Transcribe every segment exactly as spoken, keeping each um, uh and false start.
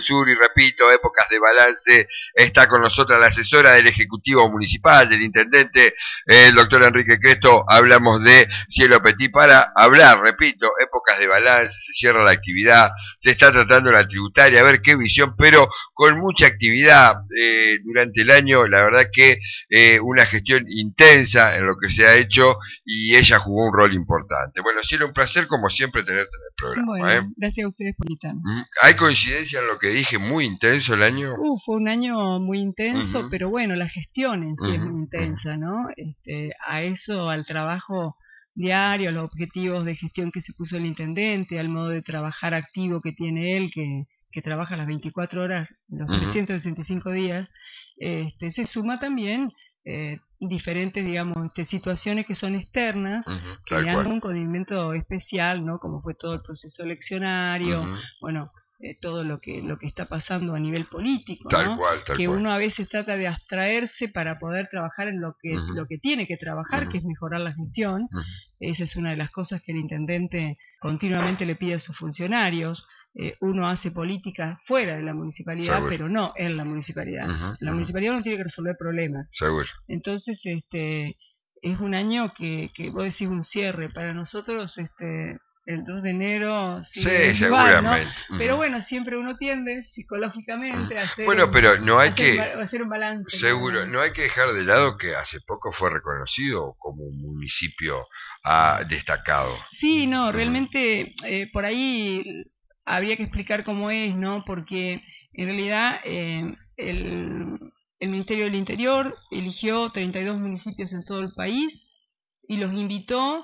Sur, y repito, épocas de balance. Está con nosotros la asesora del Ejecutivo Municipal, del Intendente, el doctor Enrique Cresto. Hablamos de Cielo Petit para hablar, repito, épocas de balance, se cierra la actividad, se está tratando la tributaria, a ver qué visión, pero con mucha actividad eh, durante el año. La verdad que eh, una gestión intensa en lo que se ha hecho, y ella jugó un rol importante. Bueno, Cielo, un placer como siempre tenerte en el programa. Bueno, ¿eh? Gracias a ustedes por invitarme. ¿Hay coincidencia en lo que dije? Muy intenso el año. Uh, fue un año muy intenso, Uh-huh. pero bueno, la gestión en sí Uh-huh. es muy intensa, ¿no? Este, a eso, al trabajo diario, a los objetivos de gestión que se puso el intendente, al modo de trabajar activo que tiene él, que, que trabaja las veinticuatro horas, los uh-huh. trescientos sesenta y cinco días, este, se suma también eh, diferentes, digamos, este, situaciones que son externas, uh-huh. que le dan un condimento especial, ¿no? Como fue todo el proceso eleccionario, uh-huh. bueno, eh, todo lo que lo que está pasando a nivel político, tal ¿no? cual, tal que cual. Uno a veces trata de abstraerse para poder trabajar en lo que uh-huh. lo que tiene que trabajar, uh-huh. que es mejorar la gestión. Uh-huh. Esa es una de las cosas que el intendente continuamente le pide a sus funcionarios. Eh, uno hace política fuera de la municipalidad, seguro. Pero no en la municipalidad. Uh-huh. La uh-huh. municipalidad no tiene que resolver problemas. Seguro. Entonces, este es un año que, que vos decís un cierre. Para nosotros, este el dos de enero sí, sí seguramente, ¿no? Uh-huh. Pero bueno, siempre uno tiende psicológicamente uh-huh. a hacer bueno, un, pero no hay hacer, que hacer un balance, seguro, ¿no? no hay que dejar de lado que hace poco fue reconocido como un municipio uh, destacado. Sí, no, uh-huh. realmente eh, por ahí habría que explicar cómo es, ¿no? Porque en realidad eh, el, el Ministerio del Interior eligió treinta y dos municipios en todo el país y los invitó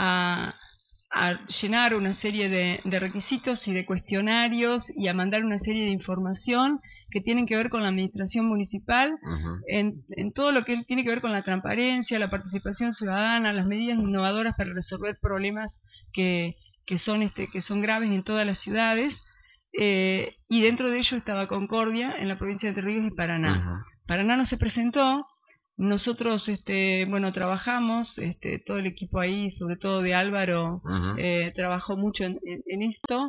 a a llenar una serie de, de requisitos y de cuestionarios y a mandar una serie de información que tienen que ver con la administración municipal, uh-huh. en, en todo lo que tiene que ver con la transparencia, la participación ciudadana, las medidas innovadoras para resolver problemas que, que, son, este, que son graves en todas las ciudades, eh, y dentro de ello estaba Concordia en la provincia de Entre Ríos y Paraná. Uh-huh. Paraná no se presentó. Nosotros, este, bueno, trabajamos, este, todo el equipo ahí, sobre todo de Álvaro, uh-huh. eh, trabajó mucho en, en, en esto,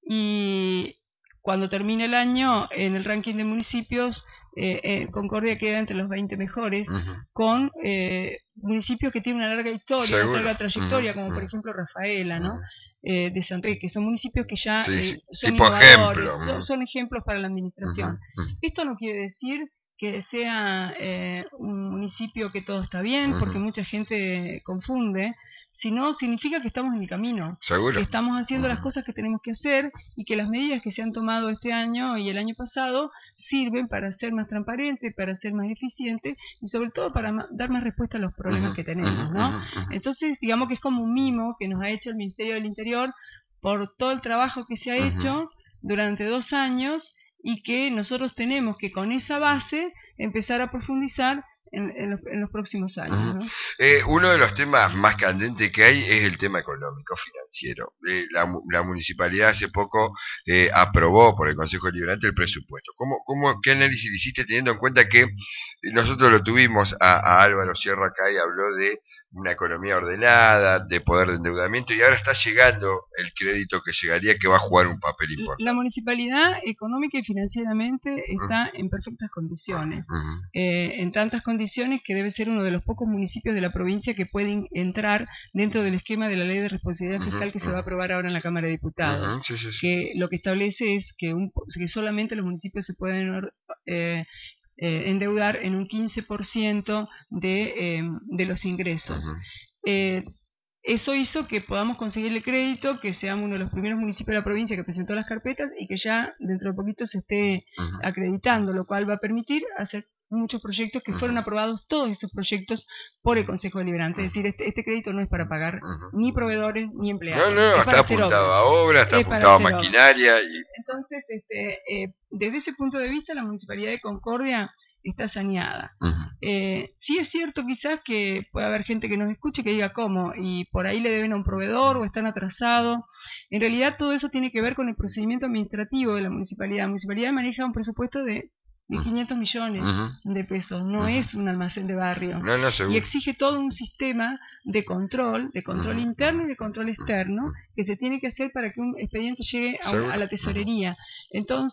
y cuando termina el año, en el ranking de municipios, eh, eh, Concordia queda entre los veinte mejores, uh-huh. con eh, municipios que tienen una larga historia, una larga trayectoria, uh-huh. como por ejemplo Rafaela, ¿no? Uh-huh. Eh, de Santo que son municipios que ya sí, eh, son tipo innovadores, ejemplo. son, son ejemplos para la administración. Uh-huh. Esto no quiere decir que sea eh, un municipio que todo está bien, uh-huh. porque mucha gente confunde, sino significa que estamos en el camino, ¿seguro? Que estamos haciendo uh-huh. las cosas que tenemos que hacer, y que las medidas que se han tomado este año y el año pasado sirven para ser más transparente, para ser más eficiente, y sobre todo para ma- dar más respuesta a los problemas uh-huh. que tenemos, ¿no? Uh-huh. Entonces, digamos que es como un mimo que nos ha hecho el Ministerio del Interior por todo el trabajo que se ha uh-huh. hecho durante dos años, y que nosotros tenemos que con esa base empezar a profundizar en, en, los, en los próximos años, ¿no? Eh, uno de los temas más candentes que hay es el tema económico financiero. Eh, la, la municipalidad hace poco eh, aprobó por el Consejo Deliberante el presupuesto. ¿Cómo, cómo, ¿Qué análisis hiciste teniendo en cuenta que nosotros lo tuvimos a, a Álvaro Sierra acá, y habló de una economía ordenada, de poder de endeudamiento, y ahora está llegando el crédito que llegaría, que va a jugar un papel importante? La municipalidad económica y financieramente está uh-huh. en perfectas condiciones, uh-huh. eh, en tantas condiciones que debe ser uno de los pocos municipios de la provincia que pueden entrar dentro del esquema de la Ley de Responsabilidad uh-huh. Fiscal que uh-huh. se va a aprobar ahora en la Cámara de Diputados, uh-huh. sí, sí, sí. que lo que establece es que, un, que solamente los municipios se pueden eh, Eh, endeudar en un quince por ciento de, eh, de los ingresos. Uh-huh. Eh, eso hizo que podamos conseguir el crédito, que seamos uno de los primeros municipios de la provincia que presentó las carpetas, y que ya dentro de poquito se esté uh-huh. acreditando, lo cual va a permitir hacer muchos proyectos que uh-huh. fueron aprobados, todos esos proyectos, por el Consejo Deliberante. Es decir, este, este crédito no es para pagar uh-huh. ni proveedores ni empleados. No, no, es está apuntado a obra, está apuntado a maquinaria. Y... Entonces, este, eh, desde ese punto de vista, la Municipalidad de Concordia está saneada. Uh-huh. Eh, sí es cierto quizás que puede haber gente que nos escuche que diga cómo, y por ahí le deben a un proveedor o están atrasados. En realidad todo eso tiene que ver con el procedimiento administrativo de la municipalidad. La municipalidad maneja un presupuesto de de quinientos millones uh-huh. de pesos, no uh-huh. es un almacén de barrio, no, no, y exige todo un sistema de control, de control uh-huh. interno y de control externo, uh-huh. que se tiene que hacer para que un expediente llegue a, un, a la tesorería. Entonces,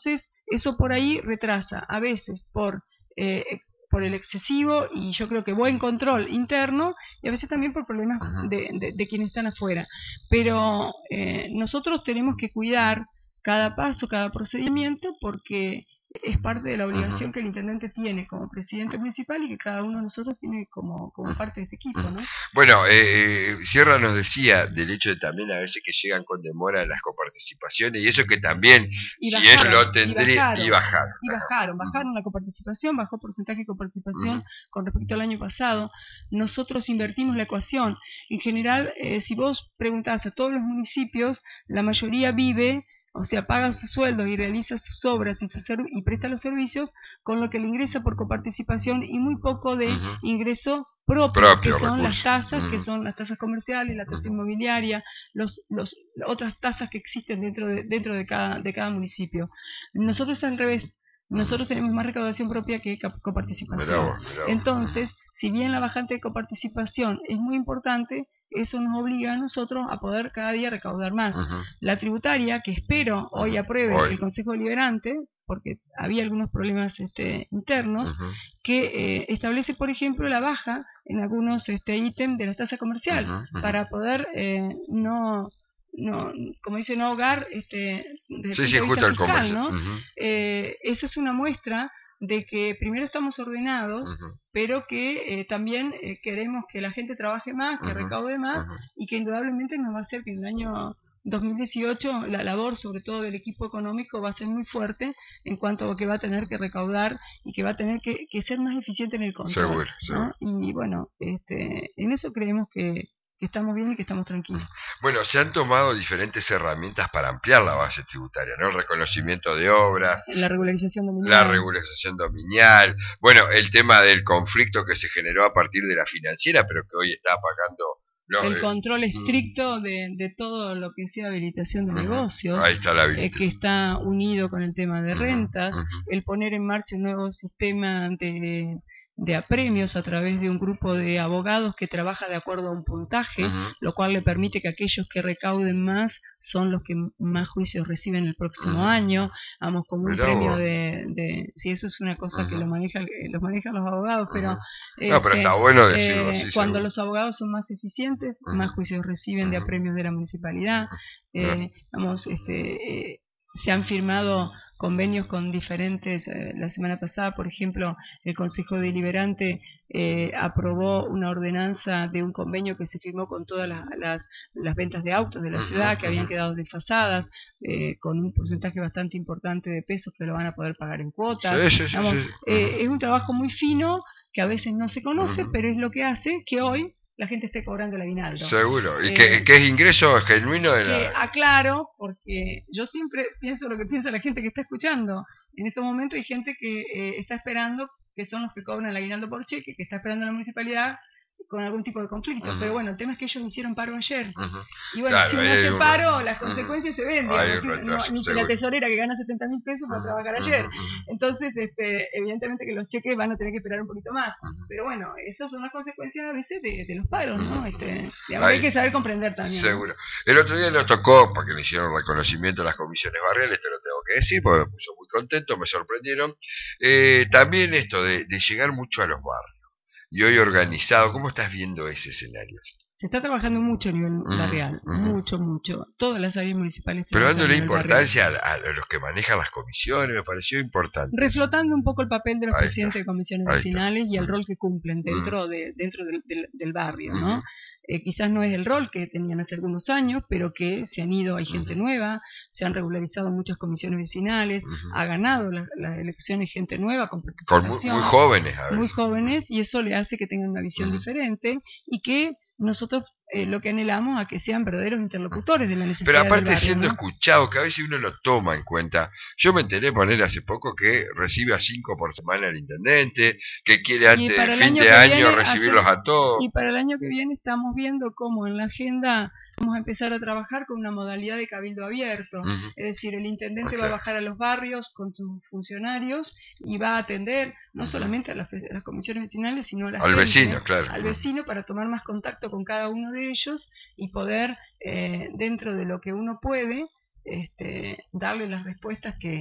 eso por ahí retrasa, a veces por eh, por el excesivo y yo creo que buen control interno, y a veces también por problemas de, de, de quienes están afuera. Pero eh, nosotros tenemos que cuidar cada paso, cada procedimiento, porque es parte de la obligación uh-huh. que el intendente tiene como presidente municipal y que cada uno de nosotros tiene como, como uh-huh. parte de este equipo, ¿no? Bueno, eh, Sierra nos decía del hecho de también a veces que llegan con demora las coparticipaciones y eso que también, y si bajaron, él lo tendría, y bajaron, y bajaron. Y bajaron, bajaron la coparticipación, bajó porcentaje de coparticipación uh-huh. con respecto al año pasado. Nosotros invertimos la ecuación. En general, eh, si vos preguntás a todos los municipios, la mayoría vive, o sea, paga sus sueldos y realiza sus obras y, sus y presta los servicios con lo que le ingresa por coparticipación y muy poco de uh-huh. ingreso propio, propio que son recurso. Las tasas, uh-huh. que son las tasas comerciales, la tasa uh-huh. inmobiliaria, los, los otras tasas que existen dentro de, dentro de cada, de cada municipio. Nosotros al revés, nosotros tenemos más recaudación propia que coparticipación. Mirá vos, mirá vos. Entonces, si bien la bajante de coparticipación es muy importante, eso nos obliga a nosotros a poder cada día recaudar más. Uh-huh. La tributaria, que espero hoy uh-huh. apruebe hoy. el Consejo Deliberante, porque había algunos problemas este, internos, uh-huh. que eh, establece, por ejemplo, la baja en algunos este, ítems de la tasa comercial, uh-huh. Uh-huh. para poder eh, no... no como dice, no ahogar este, desde sí, sí, justo el fiscal, ¿no? Uh-huh. eh, eso es una muestra de que primero estamos ordenados, uh-huh. pero que eh, también eh, queremos que la gente trabaje más, que uh-huh. recaude más, uh-huh. y que indudablemente nos va a hacer que en el año dos mil dieciocho la labor, sobre todo del equipo económico, va a ser muy fuerte en cuanto a que va a tener que recaudar y que va a tener que, que ser más eficiente en el control. Seguro, ¿no? seguro. Y bueno, este, en eso creemos que que estamos bien y que estamos tranquilos. Bueno, se han tomado diferentes herramientas para ampliar la base tributaria, ¿no? El reconocimiento de obras, la regularización dominial, la regularización dominial, bueno, el tema del conflicto que se generó a partir de la financiera, pero que hoy está pagando los, el control eh, estricto de, de todo lo que sea habilitación de uh-huh. negocios, ahí está la habilitación. Eh, que está unido con el tema de uh-huh. rentas, uh-huh. el poner en marcha un nuevo sistema de de apremios a través de un grupo de abogados que trabaja de acuerdo a un puntaje, uh-huh. lo cual le permite que aquellos que recauden más son los que más juicios reciben el próximo uh-huh. año, vamos, como un Mirá premio de, de, si eso es una cosa uh-huh. que lo maneja, los manejan los abogados, pero, uh-huh. eh, no, pero está bueno decirlo eh, así, cuando seguro. Los abogados son más eficientes, uh-huh. más juicios reciben uh-huh. de apremios de la municipalidad, uh-huh. eh, vamos, este, eh, se han firmado convenios con diferentes, eh, la semana pasada, por ejemplo, el Consejo Deliberante eh, aprobó una ordenanza de un convenio que se firmó con todas las, las, las ventas de autos de la ciudad que habían quedado desfasadas, eh, con un porcentaje bastante importante de pesos que lo van a poder pagar en cuotas. Sí, sí, sí, Vamos, sí. Eh, es un trabajo muy fino que a veces no se conoce, uh-huh. pero es lo que hace que hoy la gente esté cobrando el aguinaldo. Seguro. ¿Y eh, qué, qué es ingreso genuino de la...? Que aclaro, porque yo siempre pienso lo que piensa la gente que está escuchando. En estos momentos hay gente que eh, está esperando, que son los que cobran el aguinaldo por cheque, que está esperando en la municipalidad con algún tipo de conflicto. Uh-huh. Pero bueno, el tema es que ellos hicieron paro ayer. Uh-huh. Y bueno, claro, si uno hace un... paro, las consecuencias uh-huh. se ven. Digamos, si, retraso, no, ni que la tesorera que gana setenta mil pesos para uh-huh. trabajar ayer. Uh-huh. Entonces, este, evidentemente que los cheques van a tener que esperar un poquito más. Uh-huh. Pero bueno, esas son las consecuencias a veces de, de los paros, ¿no? Uh-huh. Este, digamos, hay que saber comprender también. Seguro. ¿No? El otro día nos tocó, porque me hicieron reconocimiento a las comisiones barriales, te lo tengo que decir, porque me puso muy contento, me sorprendieron. Eh, también esto de, de llegar mucho a los barrios. Y hoy organizado, ¿cómo estás viendo ese escenario? Se está trabajando mucho a nivel uh-huh, barrial, uh-huh. mucho, mucho. Todas las áreas municipales. Pero dándole importancia a, a los que manejan las comisiones, me pareció importante. Reflotando un poco el papel de los Ahí presidentes está. de comisiones Ahí vecinales está. y el rol que cumplen dentro uh-huh. de dentro del, del, del barrio, ¿no? Uh-huh. Eh, quizás no es el rol que tenían hace algunos años, pero que se han ido, hay gente uh-huh. nueva, se han regularizado muchas comisiones vecinales, uh-huh. ha ganado las la elecciones gente nueva con participación. Con muy, muy jóvenes, a ver. Muy jóvenes, y eso le hace que tengan una visión uh-huh. diferente y que nosotros eh, lo que anhelamos a que sean verdaderos interlocutores de la necesidad. Pero aparte del barrio, siendo ¿no? escuchado, que a veces uno lo toma en cuenta. Yo me enteré poner hace poco que recibe a cinco por semana el intendente, que quiere antes del fin de año recibirlos hace, a todos. Y para el año que viene estamos viendo cómo en la agenda vamos a empezar a trabajar con una modalidad de cabildo abierto. Uh-huh. Es decir, el intendente okay. va a bajar a los barrios con sus funcionarios y va a atender no uh-huh. solamente a las, a las comisiones vecinales, sino a la al gente, vecino, claro. al vecino, para tomar más contacto con cada uno de ellos y poder, eh, dentro de lo que uno puede, este, darle las respuestas que,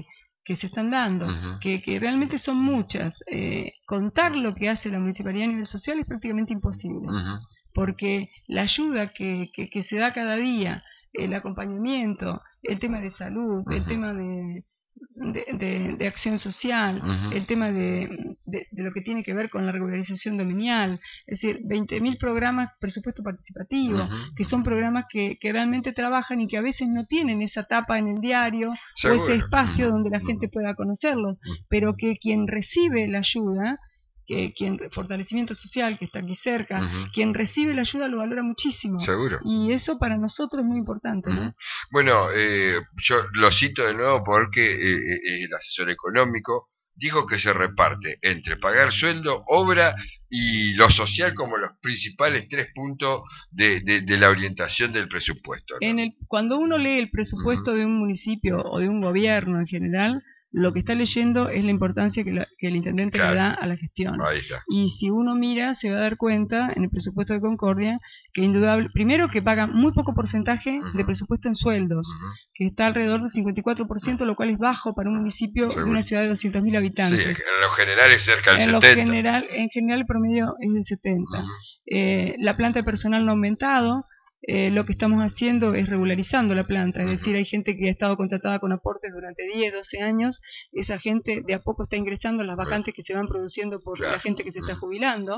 que se están dando, uh-huh. que, que realmente son muchas. Eh, contar lo que hace la municipalidad a nivel social es prácticamente imposible, uh-huh. porque la ayuda que, que, que se da cada día, el acompañamiento, el tema de salud, uh-huh. el tema de, de, de, de acción social, uh-huh. el tema de, de, de lo que tiene que ver con la regularización dominial, es decir, veinte mil programas, presupuesto participativo, uh-huh. que son programas que, que realmente trabajan y que a veces no tienen esa tapa en el diario, ¿seguro?, o ese espacio uh-huh. donde la gente pueda conocerlos, uh-huh. pero que quien recibe la ayuda, que quien fortalecimiento social, que está aquí cerca, uh-huh. quien recibe la ayuda lo valora muchísimo. Seguro. Y eso para nosotros es muy importante, ¿no? Uh-huh. Bueno, eh, yo lo cito de nuevo porque eh, eh, el asesor económico dijo que se reparte entre pagar sueldo, obra y lo social como los principales tres puntos de, de, de la orientación del presupuesto, ¿no? En el, cuando uno lee el presupuesto uh-huh. de un municipio o de un gobierno en general, lo que está leyendo es la importancia que, la, que el intendente claro. le da a la gestión. Ahí está. Y si uno mira, se va a dar cuenta en el presupuesto de Concordia que indudable, primero que paga muy poco porcentaje uh-huh. de presupuesto en sueldos, uh-huh. que está alrededor del cincuenta y cuatro por ciento, uh-huh. lo cual es bajo para un municipio Seguro. de una ciudad de doscientos mil habitantes. Sí, en lo general es cerca del en setenta. Lo general, en general el promedio es del setenta. Uh-huh. Eh, la planta de personal no ha aumentado. Eh, lo que estamos haciendo es regularizando la planta, es decir, hay gente que ha estado contratada con aportes durante diez, doce años, esa gente de a poco está ingresando en las vacantes que se van produciendo por la gente que se está jubilando.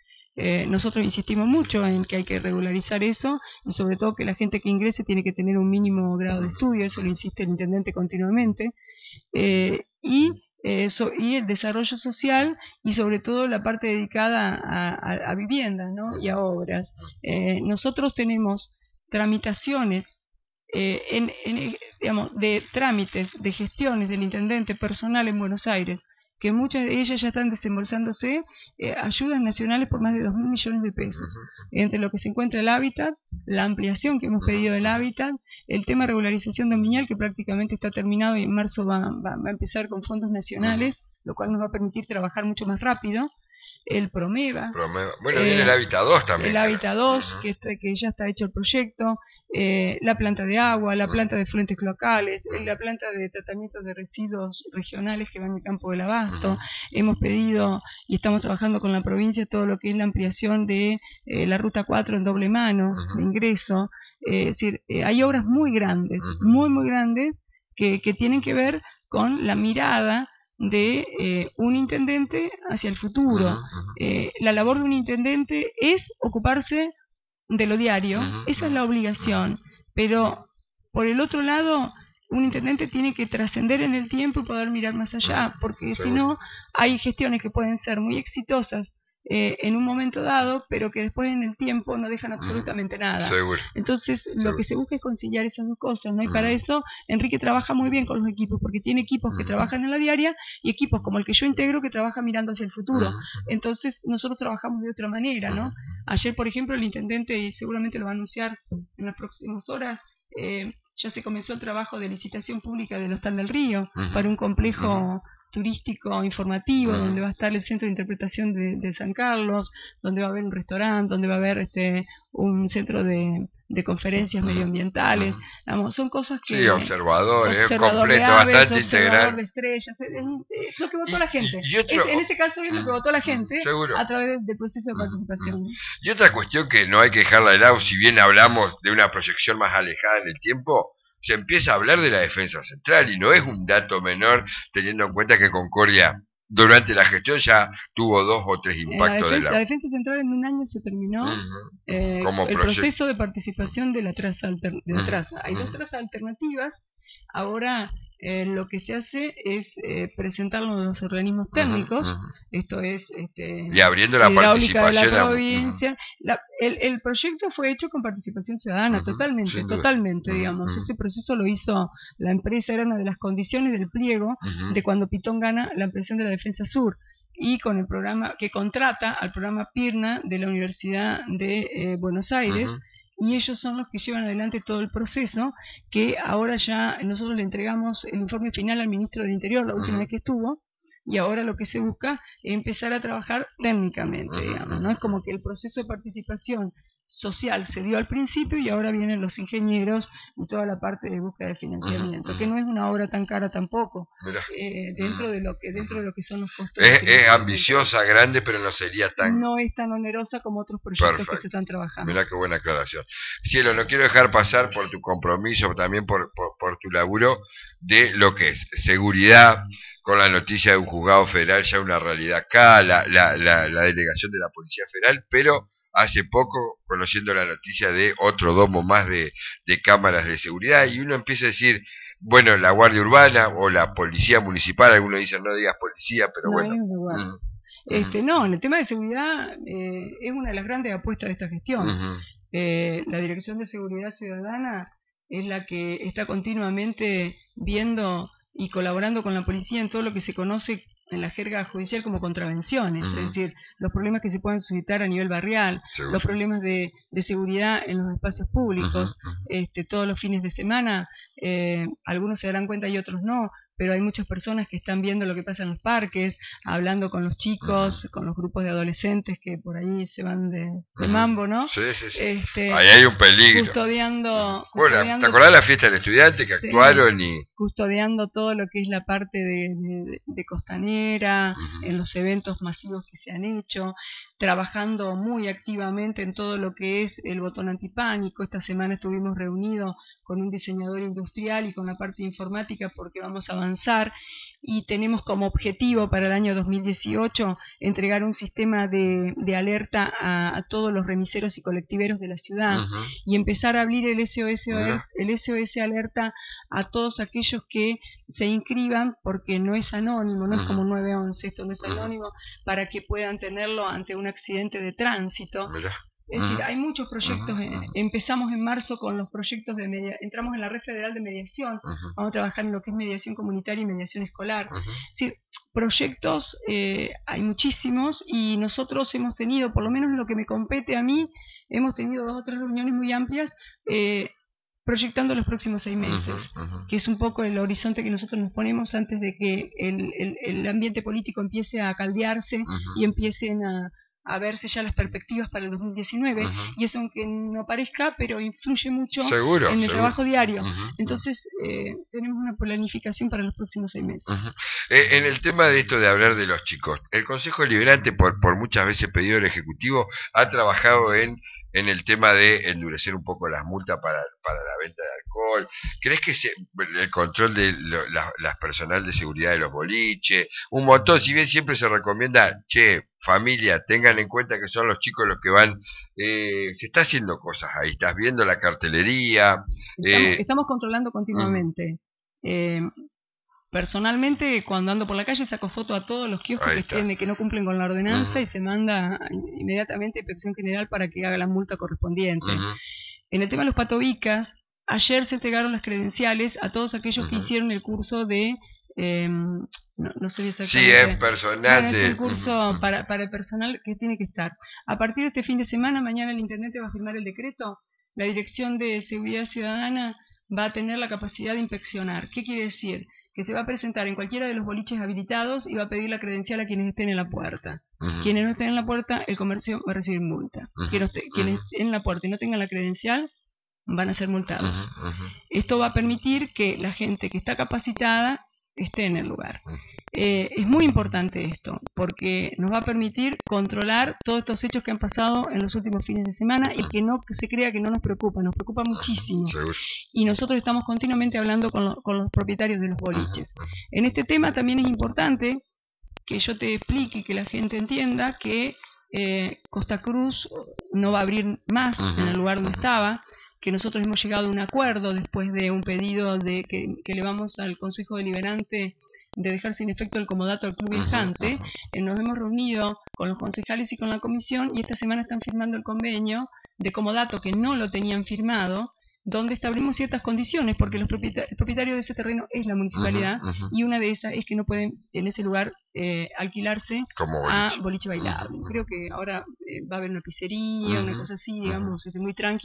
Eh, nosotros insistimos mucho en que hay que regularizar eso y sobre todo que la gente que ingrese tiene que tener un mínimo grado de estudio, eso lo insiste el intendente continuamente, eh, y Eso, y el desarrollo social y sobre todo la parte dedicada a, a, a viviendas, ¿no? y a obras. Eh, nosotros tenemos tramitaciones eh, en, en, digamos, de trámites, de gestiones del intendente personal en Buenos Aires, que muchas de ellas ya están desembolsándose eh, ayudas nacionales por más de dos mil millones de pesos, entre lo que se encuentra el hábitat, la ampliación que hemos pedido del hábitat, el tema de regularización dominial que prácticamente está terminado y en marzo va, va, va a empezar con fondos nacionales, lo cual nos va a permitir trabajar mucho más rápido, el Promeva, Promeva. Bueno, eh, viene el Hábitat dos también. El Hábitat dos, uh-huh. que, está, que ya está hecho el proyecto, eh, la planta de agua, la uh-huh. planta de fluentes cloacales, uh-huh. la planta de tratamiento de residuos regionales que va en el campo del Abasto. Uh-huh. Hemos pedido y estamos trabajando con la provincia todo lo que es la ampliación de eh, la ruta cuatro en doble mano, uh-huh. de ingreso. Eh, es decir, eh, hay obras muy grandes, uh-huh. muy, muy grandes, que, que tienen que ver con la mirada de eh, un intendente hacia el futuro. Uh-huh, uh-huh. Eh, la labor de un intendente es ocuparse de lo diario, uh-huh, esa uh-huh. es la obligación, pero por el otro lado un intendente tiene que trascender en el tiempo y poder mirar más allá, uh-huh. porque si no hay gestiones que pueden ser muy exitosas Eh, en un momento dado, pero que después en el tiempo no dejan absolutamente nada. Seguro. Entonces, Seguro. lo que se busca es conciliar esas dos cosas, ¿no? Y para eso, Enrique trabaja muy bien con los equipos, porque tiene equipos que trabajan en la diaria y equipos como el que yo integro que trabajan mirando hacia el futuro. Entonces, nosotros trabajamos de otra manera, ¿no? Ayer, por ejemplo, el intendente, y seguramente lo va a anunciar en las próximas horas, eh, ya se comenzó el trabajo de licitación pública del Hostal del Río para un complejo turístico informativo, uh-huh. donde va a estar el centro de interpretación de, de San Carlos, donde va a haber un restaurante, donde va a haber este un centro de, de conferencias uh-huh. medioambientales. Uh-huh. Vamos, son cosas que... Sí, observadores, observador completo, aves, bastante observador integral. de estrellas, es, es, es lo que votó y, la gente. Y, y otro, es, en este caso es lo que votó la gente seguro. a través del proceso de participación. Uh-huh. Y otra cuestión que no hay que dejarla de lado, si bien hablamos de una proyección más alejada en el tiempo, se empieza a hablar de la defensa central y no es un dato menor teniendo en cuenta que Concordia durante la gestión ya tuvo dos o tres impactos la defensa, de la... La defensa central en un año se terminó uh-huh. eh, Como el proyecto. proceso de participación de la traza, alter, de la uh-huh. traza. Hay uh-huh. dos trazas alternativas. Ahora eh, lo que se hace es eh, presentarlo a los organismos técnicos, uh-huh. esto es este, y abriendo la participación de la provincia. Uh-huh. la, el, el proyecto fue hecho con participación ciudadana, uh-huh. totalmente, Sin totalmente, duda. digamos. Uh-huh. Ese proceso lo hizo la empresa, era una de las condiciones del pliego uh-huh. de cuando Pitón gana la ampliación de la Defensa Sur. Y con el programa que contrata al programa PIRNA de la Universidad de eh, Buenos Aires, uh-huh. y ellos son los que llevan adelante todo el proceso, que ahora ya nosotros le entregamos el informe final al ministro del Interior la última uh-huh. vez que estuvo, y ahora lo que se busca es empezar a trabajar técnicamente, uh-huh. digamos, ¿no? Es como que el proceso de participación social se dio al principio y ahora vienen los ingenieros y toda la parte de búsqueda de financiamiento, uh-huh. que no es una obra tan cara tampoco, eh, dentro de lo que dentro de lo que son los costos. Es, es ambiciosa, grande, pero no sería tan... No es tan onerosa como otros proyectos Perfecto. que se están trabajando. Mirá qué buena aclaración. Cielo, no quiero dejar pasar por tu compromiso, también por, por, por tu laburo, de lo que es seguridad, con la noticia de un juzgado federal ya una realidad acá, la, la, la, la delegación de la Policía Federal, pero hace poco conociendo la noticia de otro domo más de, de cámaras de seguridad, y uno empieza a decir, bueno, la Guardia Urbana o la Policía Municipal, algunos dicen no digas policía, pero no, bueno. Mm, este, no, en el tema de seguridad eh, es una de las grandes apuestas de esta gestión. Uh-huh. eh, la Dirección de Seguridad Ciudadana es la que está continuamente viendo y colaborando con la policía en todo lo que se conoce en la jerga judicial como contravenciones, uh-huh. es decir, los problemas que se pueden suscitar a nivel barrial, Seguro. los problemas de, de seguridad en los espacios públicos, uh-huh. Uh-huh. Este, todos los fines de semana, eh, algunos se darán cuenta y otros no, pero hay muchas personas que están viendo lo que pasa en los parques, hablando con los chicos, uh-huh. con los grupos de adolescentes que por ahí se van de, de uh-huh. mambo, ¿no? Sí, sí, sí. Este, ahí hay un peligro. Custodiando... Bueno, custodiando, ¿te acordás de la fiesta del estudiante que actuaron sí, y...? Custodiando todo lo que es la parte de, de, de costanera, uh-huh. en los eventos masivos que se han hecho, trabajando muy activamente en todo lo que es el botón antipánico. Esta semana estuvimos reunidos con un diseñador industrial y con la parte informática porque vamos a avanzar y tenemos como objetivo para el año dos mil dieciocho entregar un sistema de, de alerta a, a todos los remiseros y colectiveros de la ciudad uh-huh. y empezar a abrir el S O S, uh-huh. el S O S alerta a todos aquellos que se inscriban, porque no es anónimo, no uh-huh. es como nueve once, esto no es anónimo, uh-huh. para que puedan tenerlo ante un accidente de tránsito. Mirá. Es decir, uh-huh. hay muchos proyectos, uh-huh. empezamos en marzo con los proyectos de media, entramos en la red federal de mediación, uh-huh. vamos a trabajar en lo que es mediación comunitaria y mediación escolar. Uh-huh. Es decir, proyectos eh, hay muchísimos y nosotros hemos tenido, por lo menos en lo que me compete a mí, hemos tenido dos o tres reuniones muy amplias eh, proyectando los próximos seis meses, uh-huh. Uh-huh. que es un poco el horizonte que nosotros nos ponemos antes de que el, el, el ambiente político empiece a caldearse uh-huh. y empiecen a a verse ya las perspectivas para el dos mil diecinueve, uh-huh. y eso aunque no parezca, pero influye mucho seguro, en el seguro. trabajo diario. Uh-huh. Entonces, eh, tenemos una planificación para los próximos seis meses. Uh-huh. Eh, en el tema de esto de hablar de los chicos, el Consejo Deliberante, por, por muchas veces pedido al Ejecutivo, ha trabajado en, en el tema de endurecer un poco las multas para, para la venta de alcohol. ¿Crees que se, el control de lo, la, las personal de seguridad de los boliches, un montón, si bien siempre se recomienda, che, familia, tengan en cuenta que son los chicos los que van, eh, se está haciendo cosas ahí, estás viendo la cartelería. Estamos, eh, estamos controlando continuamente. Mm. Eh, personalmente, cuando ando por la calle, saco foto a todos los kioscos que, tiene, que no cumplen con la ordenanza uh-huh. y se manda inmediatamente a Inspección General para que haga la multa correspondiente. Uh-huh. En el tema de los patobicas, ayer se entregaron las credenciales a todos aquellos uh-huh. que hicieron el curso de... Eh, no, no sé exactamente. Sí, es personal. Bueno, es un curso uh-huh. para, para el personal que tiene que estar. A partir de este fin de semana, mañana el intendente va a firmar el decreto. La Dirección de Seguridad Ciudadana va a tener la capacidad de inspeccionar. ¿Qué quiere decir? Que se va a presentar en cualquiera de los boliches habilitados y va a pedir la credencial a quienes estén en la puerta. Uh-huh. Quienes no estén en la puerta, el comercio va a recibir multa. Uh-huh. Quienes, uh-huh. quienes estén en la puerta y no tengan la credencial, van a ser multados. Uh-huh. Uh-huh. Esto va a permitir que la gente que está capacitada esté en el lugar. Eh, es muy importante esto, porque nos va a permitir controlar todos estos hechos que han pasado en los últimos fines de semana y que no que se crea que no nos preocupa, nos preocupa muchísimo. Y nosotros estamos continuamente hablando con, lo, con los propietarios de los boliches. En este tema también es importante que yo te explique y que la gente entienda que eh, Costa Cruz no va a abrir más en el lugar donde estaba, que nosotros hemos llegado a un acuerdo después de un pedido de que, que elevamos al Consejo Deliberante de dejar sin efecto el comodato al club viajante. Eh, nos hemos reunido con los concejales y con la comisión y esta semana están firmando el convenio de comodato que no lo tenían firmado, donde establecemos ciertas condiciones, porque los propietarios, el propietario de ese terreno es la municipalidad, uh-huh, uh-huh. y una de esas es que no pueden en ese lugar eh, alquilarse como boliche. a boliche bailable. Uh-huh. Creo que ahora eh, va a haber una pizzería, uh-huh. una cosa así, digamos, uh-huh. es muy tranqui,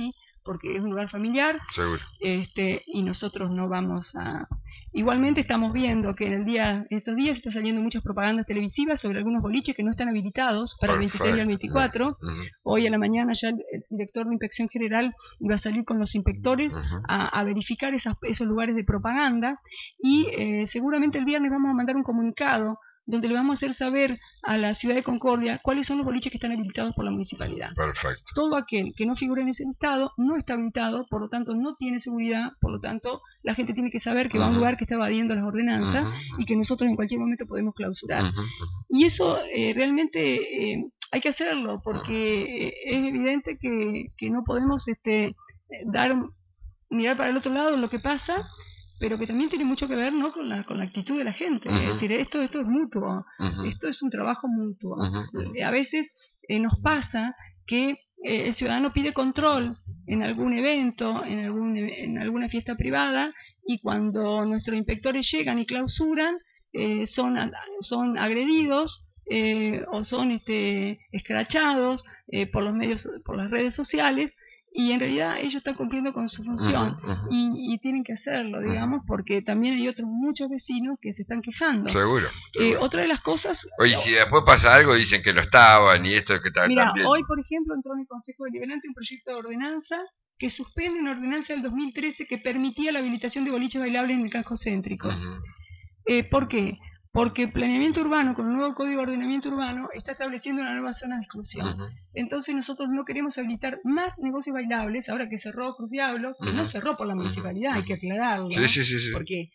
porque es un lugar familiar. Seguro. Este, y nosotros no vamos a... Igualmente estamos viendo que en el día, en estos días están saliendo muchas propagandas televisivas sobre algunos boliches que no están habilitados para el veintitrés y el veinticuatro. Uh-huh. Hoy a la mañana ya el, el director de Inspección General iba a salir con los inspectores uh-huh. a, a verificar esas, esos lugares de propaganda, y eh, seguramente el viernes vamos a mandar un comunicado donde le vamos a hacer saber a la ciudad de Concordia cuáles son los boliches que están habilitados por la municipalidad. Perfecto. Todo aquel que no figure en ese listado no está habilitado, por lo tanto no tiene seguridad, por lo tanto la gente tiene que saber que uh-huh. va a un lugar que está evadiendo las ordenanzas uh-huh. y que nosotros en cualquier momento podemos clausurar. Uh-huh. Y eso eh, realmente eh, hay que hacerlo, porque eh, es evidente que, que no podemos este, dar mirar para el otro lado lo que pasa, pero que también tiene mucho que ver, ¿no?, con la con la actitud de la gente. Uh-huh. Es decir, esto esto es mutuo, uh-huh. esto es un trabajo mutuo. Uh-huh. A veces eh, nos pasa que eh, el ciudadano pide control en algún evento, en algún en alguna fiesta privada, y cuando nuestros inspectores llegan y clausuran, eh, son son agredidos eh, o son este escrachados eh, por los medios, por las redes sociales. Y en realidad ellos están cumpliendo con su función uh-huh, uh-huh. Y, y tienen que hacerlo, digamos, porque también hay otros muchos vecinos que se están quejando. Seguro. seguro. Eh, otra de las cosas... Oye, si después pasa algo dicen que no estaban y esto que está Mira, también. Hoy, por ejemplo, entró en el Consejo Deliberante un proyecto de ordenanza que suspende una ordenanza del dos mil trece que permitía la habilitación de boliches bailables en el casco céntrico. Uh-huh. eh, ¿Por qué? Porque el planeamiento urbano, con el nuevo Código de Ordenamiento Urbano, está estableciendo una nueva zona de exclusión. Uh-huh. Entonces nosotros no queremos habilitar más negocios bailables, ahora que cerró Cruz Diablo, que uh-huh. no cerró por la municipalidad, uh-huh. hay que aclararlo, sí, sí, sí, sí. porque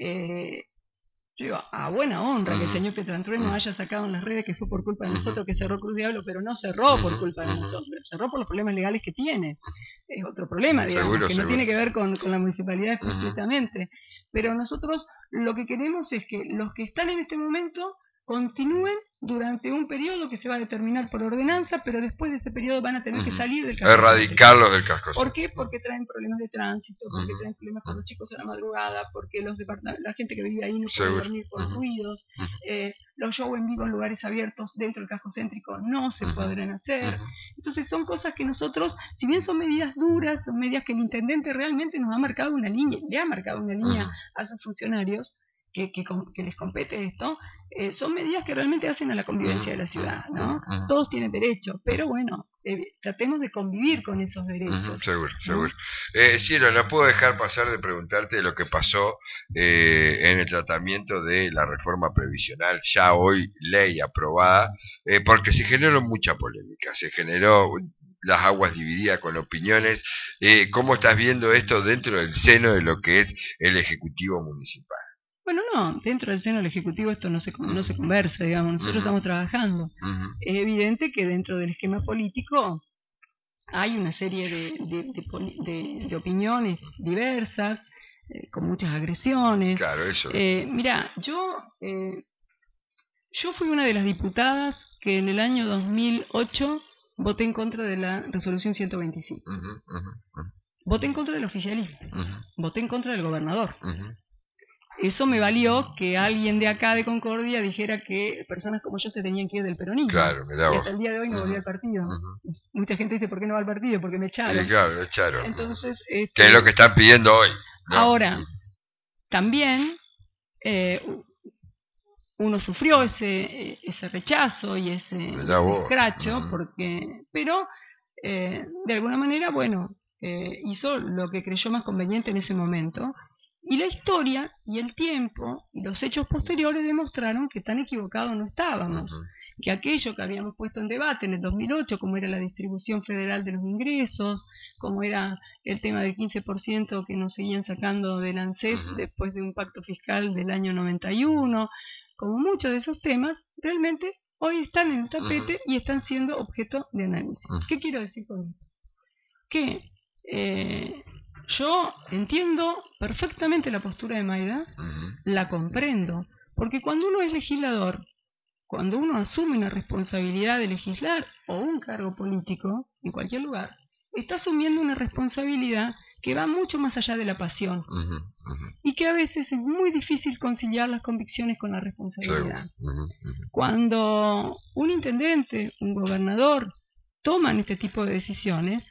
eh, yo digo, a buena honra uh-huh. que el señor Petrantrueno uh-huh. haya sacado en las redes que fue por culpa de uh-huh. nosotros que cerró Cruz Diablo, pero no cerró uh-huh. por culpa de uh-huh. nosotros, cerró por los problemas legales que tiene. Es otro problema, digamos, seguro, que seguro. no tiene que ver con, con la municipalidad completamente. Uh-huh. Pero nosotros lo que queremos es que los que están en este momento continúen durante un periodo que se va a determinar por ordenanza, pero después de ese periodo van a tener uh-huh. que salir del casco. Erradicarlos del casco. ¿Por qué? Porque traen problemas de tránsito, porque uh-huh. traen problemas con los chicos a la madrugada, porque los la gente que vive ahí no puede dormir por uh-huh. ruidos, uh-huh. eh, los shows en vivo en lugares abiertos dentro del casco céntrico no se uh-huh. podrán hacer. Uh-huh. Entonces son cosas que nosotros, si bien son medidas duras, son medidas que el intendente realmente nos ha marcado una línea, le ha marcado una línea uh-huh. a sus funcionarios, Que, que, que les compete esto, eh, son medidas que realmente hacen a la convivencia de la ciudad, ¿no? Uh-huh. Todos tienen derecho, pero bueno, eh, tratemos de convivir con esos derechos. Uh-huh, seguro, ¿no? seguro. Eh, Cielo, no puedo dejar pasar de preguntarte lo que pasó eh, en el tratamiento de la reforma previsional, ya hoy ley aprobada, eh, porque se generó mucha polémica, se generó las aguas divididas con opiniones. Eh, ¿Cómo estás viendo esto dentro del seno de lo que es el Ejecutivo Municipal? Bueno, no, dentro del seno del Ejecutivo esto no se, no se conversa, digamos, nosotros uh-huh. estamos trabajando. Uh-huh. Es evidente que dentro del esquema político hay una serie de, de, de, de, de opiniones diversas, eh, con muchas agresiones. Claro, eso. Eh, mira, yo, eh, yo fui una de las diputadas que en el año dos mil ocho voté en contra de la resolución ciento veinticinco. Uh-huh, uh-huh, uh-huh. Voté en contra del oficialismo, uh-huh. voté en contra del gobernador. Uh-huh. Eso me valió que alguien de acá de Concordia dijera que personas como yo se tenían que ir del peronismo. Claro, me da y hasta el día de hoy no uh-huh. volví al partido. Uh-huh. Mucha gente dice, ¿por qué no va al partido? Porque me echaron. Sí, claro, me echaron. Entonces, uh-huh. este, que es lo que están pidiendo hoy, ¿no? Ahora, uh-huh. también eh, uno sufrió ese ese rechazo y ese, ese escracho, uh-huh. porque, pero eh, de alguna manera, bueno, eh, hizo lo que creyó más conveniente en ese momento. Y la historia y el tiempo y los hechos posteriores demostraron que tan equivocados no estábamos, uh-huh. que aquello que habíamos puesto en debate en el dos mil ocho, como era la distribución federal de los ingresos, como era el tema del quince por ciento que nos seguían sacando del ANSES uh-huh. después de un pacto fiscal del año noventa y uno, como muchos de esos temas, realmente hoy están en el tapete uh-huh. y están siendo objeto de análisis. Uh-huh. ¿Qué quiero decir con esto? Que... Eh, Yo entiendo perfectamente la postura de Mayda, uh-huh. la comprendo, porque cuando uno es legislador, cuando uno asume una responsabilidad de legislar o un cargo político en cualquier lugar, está asumiendo una responsabilidad que va mucho más allá de la pasión uh-huh. Uh-huh. y que a veces es muy difícil conciliar las convicciones con la responsabilidad. Uh-huh. Uh-huh. Cuando un intendente, un gobernador toman este tipo de decisiones,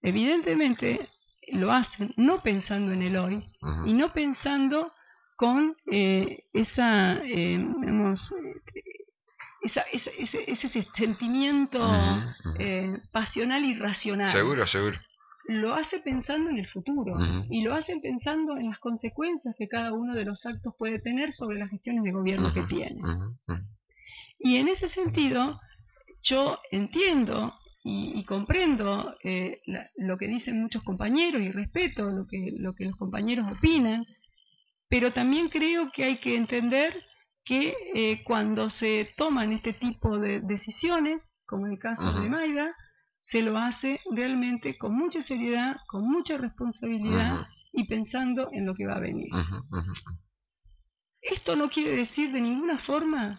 evidentemente lo hacen no pensando en el hoy uh-huh. y no pensando con eh, esa, eh, digamos, esa, esa, ese, ese sentimiento uh-huh, uh-huh. Eh, pasional y racional. Seguro, seguro. Lo hace pensando en el futuro uh-huh. y lo hacen pensando en las consecuencias que cada uno de los actos puede tener sobre las gestiones de gobierno uh-huh, que tiene. uh-huh. Y en ese sentido, yo entiendo y, y comprendo eh, la, lo que dicen muchos compañeros y respeto lo que, lo que los compañeros opinan, pero también creo que hay que entender que eh, cuando se toman este tipo de decisiones, como en el caso uh-huh. de Mayda, se lo hace realmente con mucha seriedad, con mucha responsabilidad uh-huh. y pensando en lo que va a venir. Uh-huh. Uh-huh. Esto no quiere decir de ninguna forma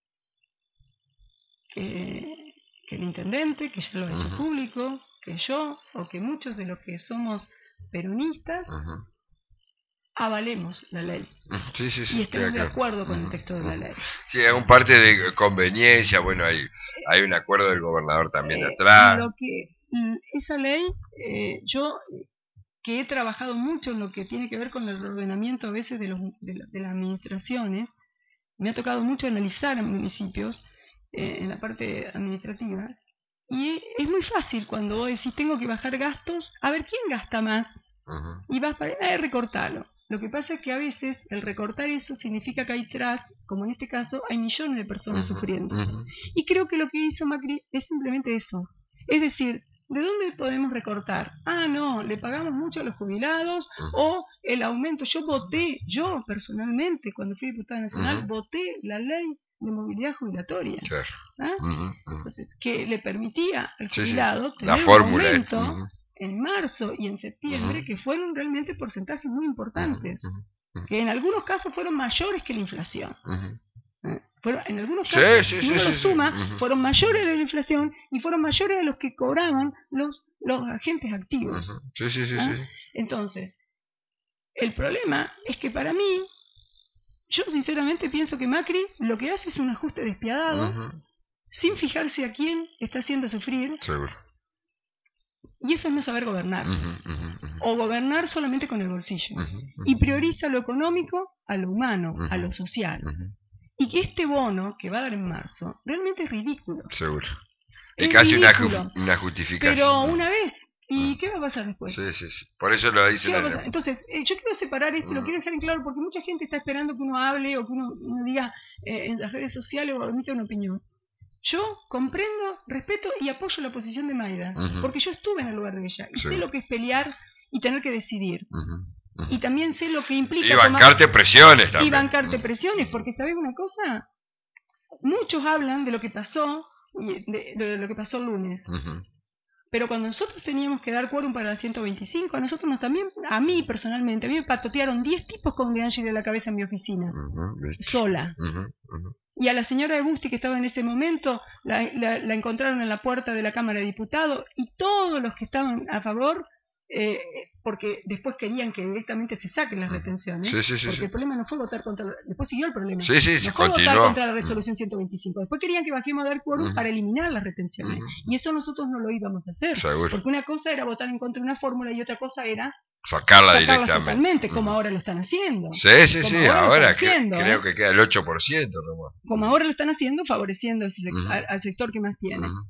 que, que el intendente, que ya lo ha hecho uh-huh. público, que yo o que muchos de los que somos peronistas uh-huh. avalemos la ley sí, sí, sí, y estemos sí, de acuerdo con uh-huh. el texto de la ley. Sí, es un parte de conveniencia, bueno, hay, hay un acuerdo del gobernador también eh, atrás. Lo que esa ley, eh, yo que he trabajado mucho en lo que tiene que ver con el ordenamiento a veces de, los, de, la, de las administraciones, me ha tocado mucho analizar en municipios, eh, en la parte administrativa, y es muy fácil cuando vos decís tengo que bajar gastos, a ver quién gasta más, uh-huh. y vas para eh, recortarlo. Lo que pasa es que a veces el recortar eso significa que hay tras, como en este caso, hay millones de personas uh-huh. sufriendo. Uh-huh. Y creo que lo que hizo Macri es simplemente eso. Es decir, ¿de dónde podemos recortar? Ah, no, le pagamos mucho a los jubilados uh-huh. o el aumento. Yo voté, yo personalmente, cuando fui diputada nacional, uh-huh. voté la ley de movilidad jubilatoria. Claro. ¿Ah? Uh-huh. Uh-huh. Entonces, que le permitía al jubilado sí, sí. tener la un fórmula aumento uh-huh. en marzo y en septiembre, uh-huh. que fueron realmente porcentajes muy importantes, uh-huh. Uh-huh. que en algunos casos fueron mayores que la inflación. Uh-huh. ¿Eh? Fueron, en algunos casos, sí, sí, si uno sí, lo sí, suma, sí. Uh-huh. fueron mayores a la inflación y fueron mayores a los que cobraban los, los agentes activos. Uh-huh. Sí, sí, sí, ¿Ah? sí. Entonces, el problema es que para mí, yo sinceramente pienso que Macri lo que hace es un ajuste despiadado, Uh-huh. sin fijarse a quién está haciendo sufrir. Seguro. Y eso es no saber gobernar. Uh-huh, uh-huh, uh-huh. O gobernar solamente con el bolsillo. Uh-huh, uh-huh. Y prioriza lo económico a lo humano, uh-huh. a lo social. Uh-huh. Y que este bono que va a dar en marzo realmente es ridículo. Seguro. Es y casi una, ridículo, una justificación. Pero una vez. ¿Y uh-huh. qué va a pasar después? Sí, sí, sí. Por eso lo dicen. En el... Entonces, eh, yo quiero separar esto, uh-huh. lo quiero dejar en claro, porque mucha gente está esperando que uno hable o que uno, uno diga eh, en las redes sociales o emita una opinión. Yo comprendo, respeto y apoyo la posición de Mayda, uh-huh. porque yo estuve en el lugar de ella y sí. sé lo que es pelear y tener que decidir. Uh-huh. Uh-huh. Y también sé lo que implica... Y bancarte tomar... presiones también. Y bancarte uh-huh. presiones, porque ¿sabés una cosa? Muchos hablan de lo que pasó, de, de, de lo que pasó el lunes. Uh-huh. Pero cuando nosotros teníamos que dar quórum para la ciento veinticinco, a nosotros nos también, a mí personalmente, a mí me patotearon diez tipos con de Ángel de la cabeza en mi oficina, uh-huh. sola. Uh-huh. Uh-huh. Y a la señora de Busti, que estaba en ese momento, la, la, la encontraron en la puerta de la Cámara de Diputados, y todos los que estaban a favor, eh, porque después querían que directamente se saquen las retenciones, sí, sí, sí, porque sí. el problema no fue votar contra, la, después siguió el problema, sí, sí, no fue continuó. votar contra la resolución ciento veinticinco, después querían que bajemos a dar quórum uh-huh. para eliminar las retenciones, uh-huh. y eso nosotros no lo íbamos a hacer, seguro. Porque una cosa era votar en contra de una fórmula y otra cosa era sacarla, sacarla directamente. Totalmente, uh-huh. como ahora lo están haciendo. Sí, sí, sí, ahora, ahora haciendo, que, creo ¿eh? que queda el ocho por ciento nomás. Como ahora lo están haciendo, favoreciendo ese, uh-huh. al, al sector que más tiene. Uh-huh.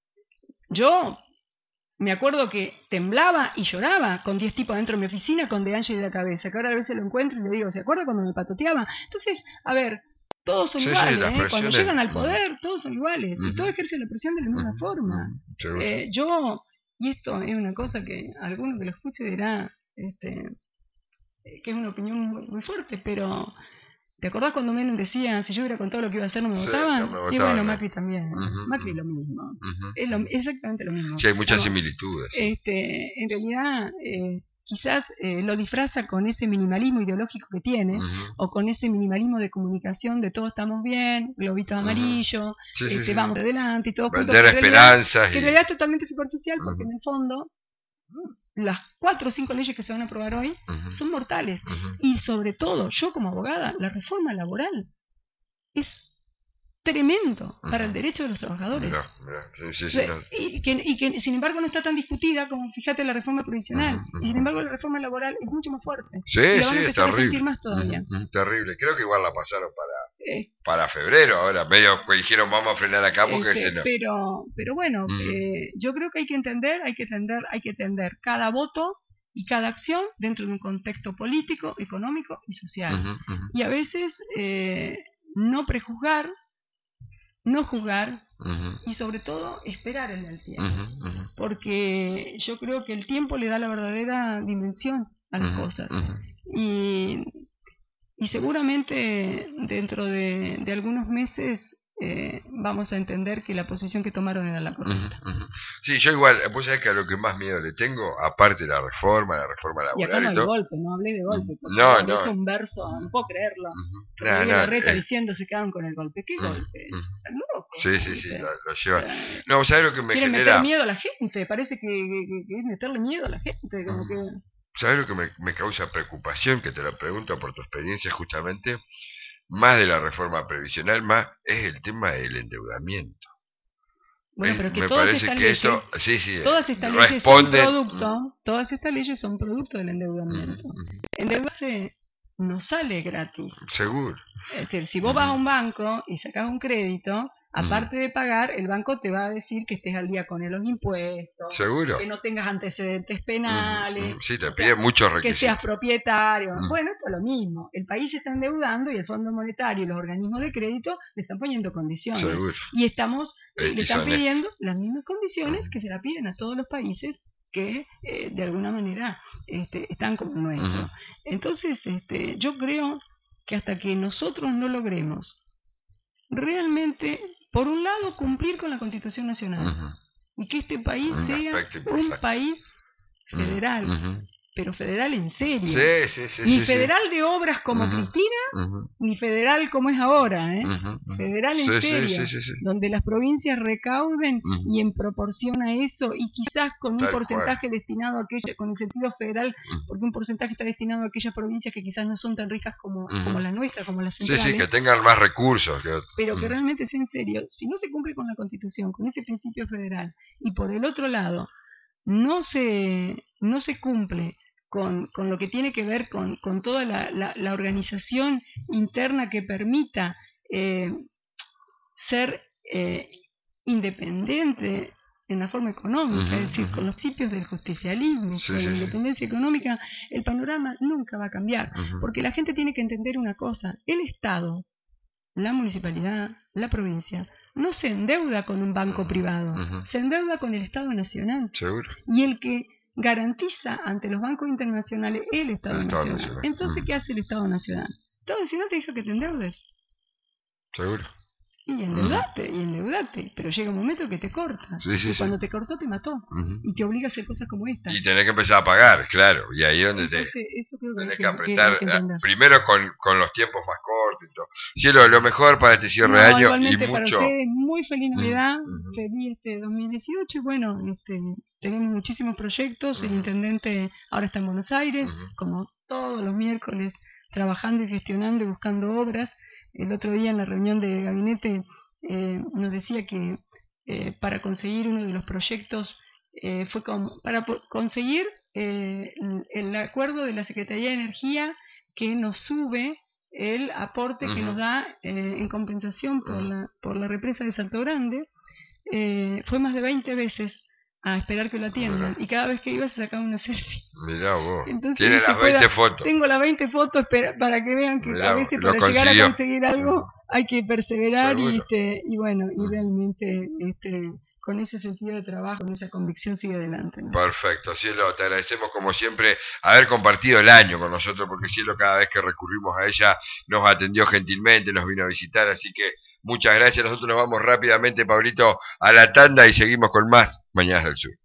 Yo me acuerdo que temblaba y lloraba con diez tipos dentro de mi oficina con De Ángel de la cabeza, que ahora a veces lo encuentro y le digo, ¿se acuerda cuando me patoteaba? Entonces, a ver, todos son sí, iguales, sí, ¿eh? Cuando llegan al poder, uh-huh. todos son iguales, uh-huh. y todos ejercen la presión de la misma uh-huh. forma. Uh-huh. Eh, yo, y esto es una cosa que alguno que lo escuche dirá, este, que es una opinión muy, muy fuerte, pero ¿te acordás cuando Menem decía, si yo hubiera contado lo que iba a hacer no me sí, votaban? No me votaban y bueno, no. Macri también. Uh-huh. Macri lo mismo. Uh-huh. Es lo, exactamente lo mismo. Sí, hay muchas Como, similitudes. Este, en realidad, eh, quizás eh, lo disfraza con ese minimalismo ideológico que tiene, uh-huh. o con ese minimalismo de comunicación de todos estamos bien, globito amarillo, uh-huh. sí, este, sí, sí. vamos adelante y todo juntos. Vender esperanzas. Que en realidad es totalmente superficial, uh-huh. porque en el fondo las cuatro o cinco leyes que se van a aprobar hoy uh-huh. son mortales. Uh-huh. Y sobre todo, yo como abogada, la reforma laboral es tremendo para el derecho de los trabajadores. Mirá, mirá, sí, sí, sí, no. y, que, y que sin embargo no está tan discutida como, fíjate, la reforma provisional. Uh-huh, uh-huh. Y sin embargo la reforma laboral es mucho más fuerte. Sí, y la van sí, a es terrible. A sentir más todavía. Uh-huh, uh-huh, terrible. Creo que igual la pasaron para, eh. para febrero ahora. Medio pues, dijeron vamos a frenar acá porque este, se no. Pero, pero bueno, uh-huh. eh, yo creo que hay que entender, hay que entender, hay que entender cada voto y cada acción dentro de un contexto político, económico y social. Uh-huh, uh-huh. Y a veces eh, no prejuzgar, no juzgar uh-huh. y sobre todo esperar en el tiempo. Uh-huh, uh-huh. Porque yo creo que el tiempo le da la verdadera dimensión a las uh-huh, cosas. Uh-huh. Y, y seguramente dentro de, de algunos meses Eh, vamos a entender que la posición que tomaron era la correcta. Uh-huh, uh-huh. Sí, yo igual, vos sabés que a lo que más miedo le tengo, aparte de la reforma, la reforma laboral y acá no y todo, hay golpe, no hablé de golpe, porque no, no. es un verso, no puedo creerlo, uh-huh. nah, nah, Reta eh. diciendo se quedaron con el golpe, ¿qué uh-huh, golpe? uh-huh. Están locos. Sí, sí, sí, lo, lo llevan. Eh, no, ¿sabés lo que me quieren genera? meter miedo a la gente, parece que, que, que es meterle miedo a la gente, como uh-huh. que... ¿Sabés lo que me, me causa preocupación? Que te lo pregunto por tu experiencia justamente, más de la reforma previsional, más es el tema del endeudamiento. Bueno, pero que me todas parece estas que leyes, eso, sí, sí, todas estas responden... leyes son producto, todas estas leyes son producto del endeudamiento. Uh-huh. Endeudarse no sale gratis. Seguro. Es decir, si vos uh-huh. vas a un banco y sacás un crédito, aparte de pagar, el banco te va a decir que estés al día con los impuestos, ¿seguro? Que no tengas antecedentes penales, uh-huh. Sí, te pide muchos requisitos, que seas propietario. Uh-huh. Bueno, esto es lo mismo. El país se está endeudando y el Fondo Monetario y los organismos de crédito le están poniendo condiciones. Seguro. Y estamos, eh, le están pidiendo las mismas condiciones uh-huh. que se la piden a todos los países que eh, de alguna manera este, están como nuestros. Uh-huh. Entonces, este, yo creo que hasta que nosotros no logremos realmente, por un lado, cumplir con la Constitución Nacional uh-huh. y que este país un sea un país federal, uh-huh. pero federal en serio. Sí, sí, sí, ni sí, federal sí. de obras como uh-huh. Cristina, uh-huh. ni federal como es ahora, ¿eh? Uh-huh. Federal en sí, serio, sí, sí, sí, sí. donde las provincias recauden uh-huh. y en proporción a eso, y quizás con Tal un porcentaje cual. destinado a aquella, con el sentido federal, uh-huh. porque un porcentaje está destinado a aquellas provincias que quizás no son tan ricas como, uh-huh. como la nuestra, como las centrales. Sí, sí, que tengan más recursos. Que... Pero que uh-huh. realmente sea en serio, si no se cumple con la Constitución, con ese principio federal, y por el otro lado, no se, no se cumple con, con lo que tiene que ver con, con toda la, la, la organización interna que permita eh, ser eh, independiente en la forma económica, uh-huh, es decir, uh-huh. con los principios del justicialismo, sí, con sí, la sí. independencia económica, el panorama nunca va a cambiar, uh-huh. porque la gente tiene que entender una cosa: el Estado, la municipalidad, la provincia, no se endeuda con un banco uh-huh. privado, uh-huh. se endeuda con el Estado Nacional. Seguro. Y el que garantiza ante los bancos internacionales el Estado, el Estado Nacional. Nacional. Entonces, uh-huh. ¿qué hace el Estado Nacional? El Estado Nacional te dice que te endeudes. Seguro. Y endeudate, uh-huh. y endeudate, pero llega un momento que te corta. Sí, sí, y cuando sí. te cortó te mató. Uh-huh. Y te obliga a hacer cosas como esta. Y tenés que empezar a pagar, claro. Y ahí es donde Entonces, te eso creo que tenés que, que apretar. Que que primero con, con los tiempos más cortos y todo. Cielo, lo mejor para este cierre no, de año y para mucho. Ustedes, muy feliz Navidad, uh-huh. feliz este dos mil dieciocho. Y bueno, este, tenemos muchísimos proyectos. Uh-huh. El intendente ahora está en Buenos Aires, uh-huh. como todos los miércoles, trabajando y gestionando y buscando obras. El otro día en la reunión de gabinete eh, nos decía que eh, para conseguir uno de los proyectos eh, fue como, para conseguir eh, el acuerdo de la Secretaría de Energía que nos sube el aporte uh-huh. que nos da eh, en compensación por, uh-huh. la, por la represa de Salto Grande, eh, fue más de veinte veces a esperar que lo atiendan. Mirá. Y cada vez que iba se sacaba una selfie. Mirá vos. Entonces, tiene las veinte pueda, fotos. Tengo las veinte fotos para, para que vean que Mirá, a veces para consiguió. llegar a conseguir algo hay que perseverar y, este, y bueno, y uh-huh. realmente este, con ese sentido de trabajo, con esa convicción sigue adelante, ¿no? Perfecto, Cielo, te agradecemos como siempre haber compartido el año con nosotros, porque Cielo cada vez que recurrimos a ella nos atendió gentilmente, nos vino a visitar, así que muchas gracias. Nosotros nos vamos rápidamente, Pablito, a la tanda y seguimos con más Mañanas del Sur.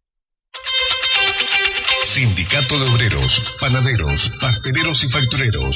Sindicato de Obreros, Panaderos, Pasteleros y Factureros